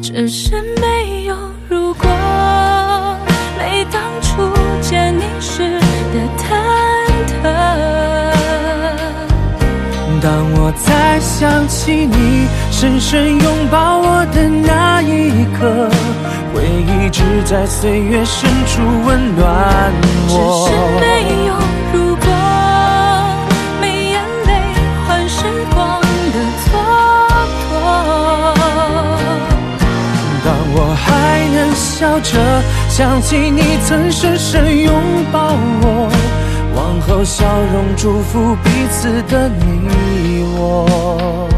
只是没有如果，没当初见你时的忐忑。 当我再想起你深深拥抱我的那一刻，回忆只在岁月深处温暖我。 只是没有如果，没眼泪换时光的蹉跎。 当我还能笑着想起你曾深深拥抱我，往后笑容祝福彼此的你我。